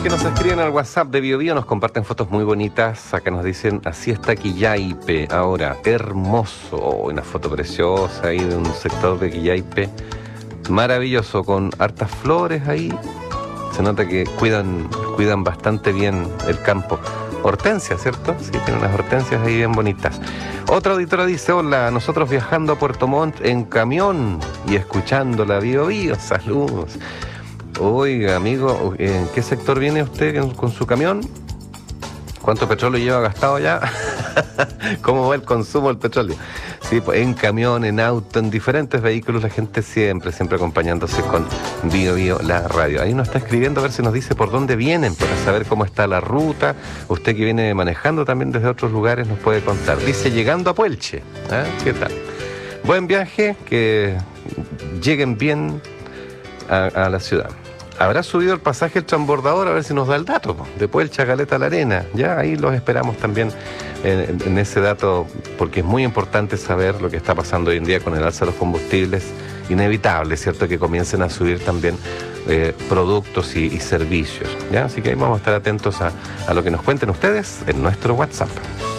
[SPEAKER 10] que nos escriben al WhatsApp de Bio Bio, nos comparten fotos muy bonitas. Acá nos dicen, así está Quillaipe ahora, hermoso. Una foto preciosa ahí de un sector de Quillaipe, maravilloso, con hartas flores ahí. Se nota que cuidan bastante bien el campo. Hortensias, ¿cierto? Sí, tiene unas hortensias ahí bien bonitas. Otra auditora dice, hola, nosotros viajando a Puerto Montt en camión y escuchando la Bio Bio. Saludos. Oiga, amigo, ¿en qué sector viene usted con su camión? ¿Cuánto petróleo lleva gastado ya? ¿Cómo va el consumo del petróleo? Sí, pues en camión, en auto, en diferentes vehículos, la gente siempre acompañándose con Bio Bio, la radio. Ahí nos está escribiendo a ver si nos dice por dónde vienen, para saber cómo está la ruta. Usted que viene manejando también desde otros lugares nos puede contar. Dice, llegando a Puelche. ¿Qué tal? Buen viaje, que lleguen bien a la ciudad. ¿Habrá subido el pasaje el transbordador? A ver si nos da el dato, de Puelche a Caleta La Arena. Ya ahí los esperamos también en ese dato, porque es muy importante saber lo que está pasando hoy en día con el alza de los combustibles. Inevitable, ¿cierto?, que comiencen a subir también productos y servicios. ¿Ya? Así que ahí vamos a estar atentos a lo que nos cuenten ustedes en nuestro WhatsApp.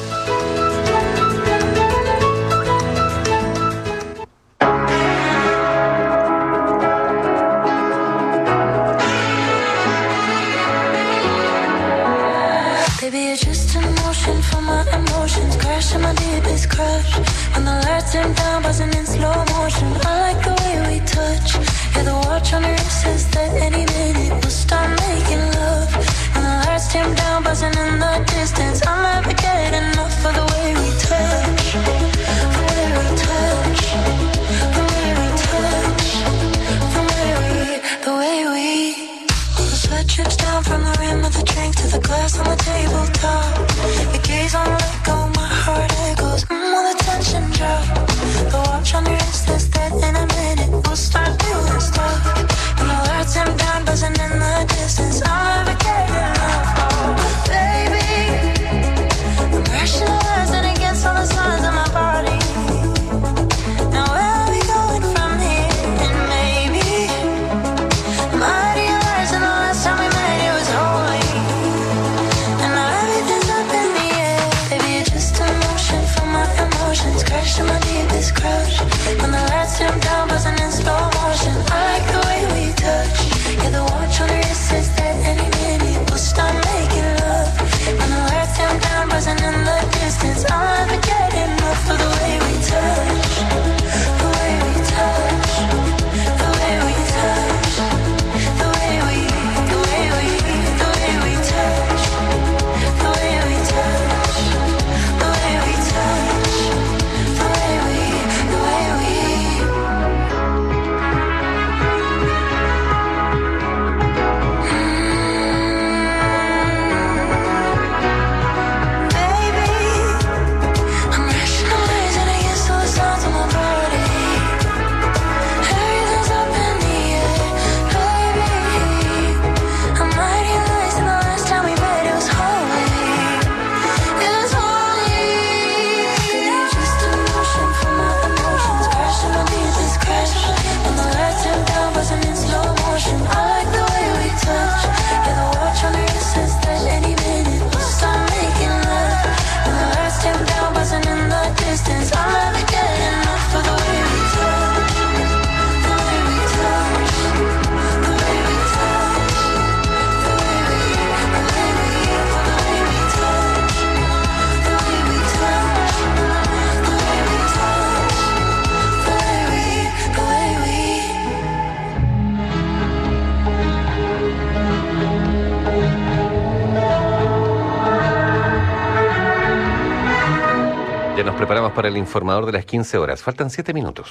[SPEAKER 10] Preparamos para el informador de las 15 horas. Faltan 7 minutos.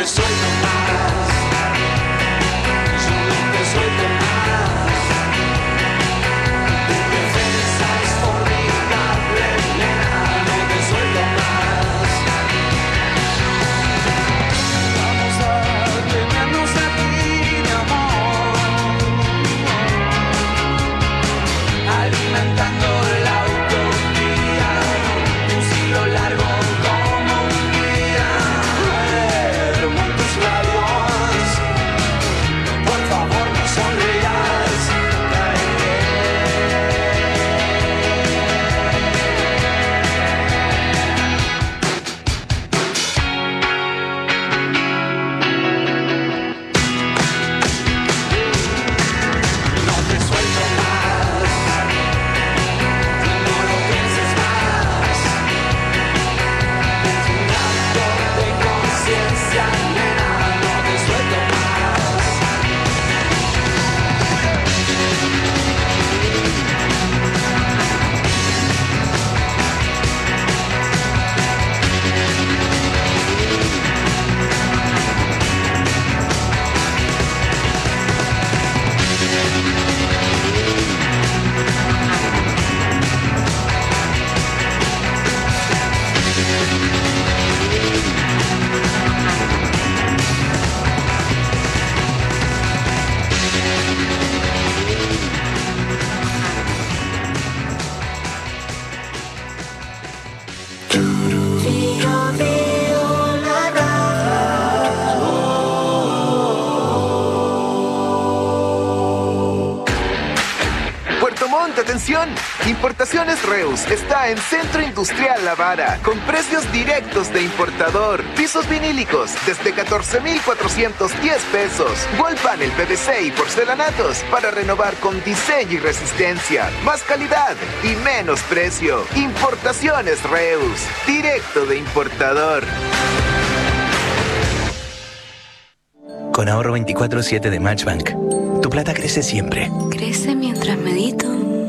[SPEAKER 8] te suelto más. Yo no te suelto más. Tu defensa es formidable, nena, no te suelto más. Vamos a tenernos aquí, mi amor, alimentando la utopía, un siglo largo como un día. Duermo en tus labios, por favor no sonrías. No te suelto más, no lo pienses más. Es un acto de conciencia, nena, no te suelto más.
[SPEAKER 12] Puerto Montt, atención. Importaciones Reus está en Centro Industrial La Vara, con precios directos de importador. Pisos vinílicos desde 14,410 pesos. Wall panel PVC y porcelanatos para renovar con diseño y resistencia. Más calidad y menos precio. Importaciones Reus, directo de importador.
[SPEAKER 13] Con ahorro 24/7 de Matchbank, tu plata crece siempre.
[SPEAKER 23] Crece mientras medito.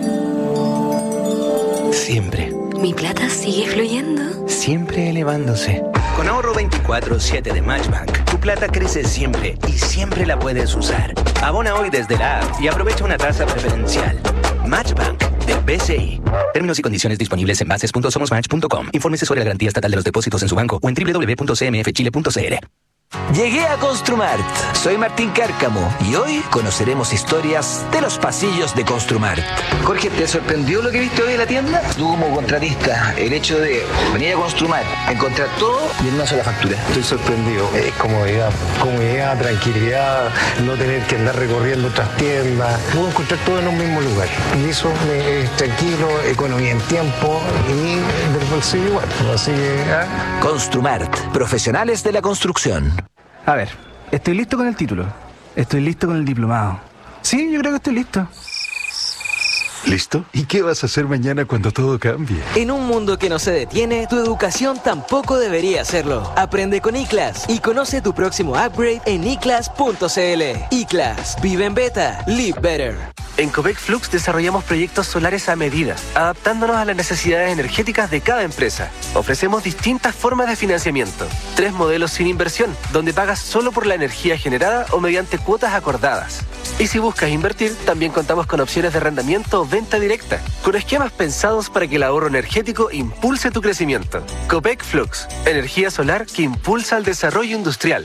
[SPEAKER 13] Siempre.
[SPEAKER 23] Mi plata sigue fluyendo.
[SPEAKER 13] Siempre elevándose. Con ahorro 24/7 de Matchbank, tu plata crece siempre y siempre la puedes usar. Abona hoy desde la app y aprovecha una tasa preferencial. Matchbank de BCI. Términos y condiciones disponibles en bases.somosmatch.com. Infórmese sobre la garantía estatal de los depósitos en su banco o en www.cmfchile.cl.
[SPEAKER 24] Llegué a Construmart. Soy Martín Cárcamo y hoy conoceremos historias de los pasillos de Construmart. Jorge, ¿te sorprendió lo que viste hoy en la tienda? Tú como contratista, el hecho de venir a Construmart, encontrar todo y en una sola factura.
[SPEAKER 25] Estoy sorprendido. Comodidad, tranquilidad, no tener que andar recorriendo otras tiendas. Puedo encontrar todo en un mismo lugar. Y eso es tranquilo, economía en tiempo y del bolsillo igual. Así que...
[SPEAKER 24] Construmart, profesionales de la construcción.
[SPEAKER 26] A ver, estoy listo con el título. Estoy listo con el diplomado. Sí, yo creo que estoy listo.
[SPEAKER 27] ¿Listo? ¿Y qué vas a hacer mañana cuando todo cambie?
[SPEAKER 28] En un mundo que no se detiene, tu educación tampoco debería hacerlo. Aprende con iClass y conoce tu próximo upgrade en iclass.cl. iClass. Vive en beta. Live better.
[SPEAKER 29] En Copec Flux desarrollamos proyectos solares a medida, adaptándonos a las necesidades energéticas de cada empresa. Ofrecemos distintas formas de financiamiento. 3 modelos sin inversión, donde pagas solo por la energía generada o mediante cuotas acordadas. Y si buscas invertir, también contamos con opciones de arrendamiento o venta directa, con esquemas pensados para que el ahorro energético impulse tu crecimiento. Copec Flux, energía solar que impulsa el desarrollo industrial.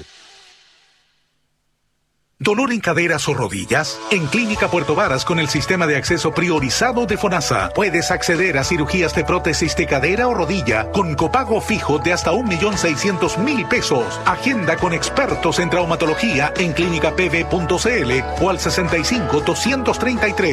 [SPEAKER 30] ¿Dolor en caderas o rodillas? En Clínica Puerto Varas, con el sistema de acceso priorizado de FONASA, puedes acceder a cirugías de prótesis de cadera o rodilla con copago fijo de hasta 1.600.000 pesos. Agenda con expertos en traumatología en clínicapv.cl o al 65 233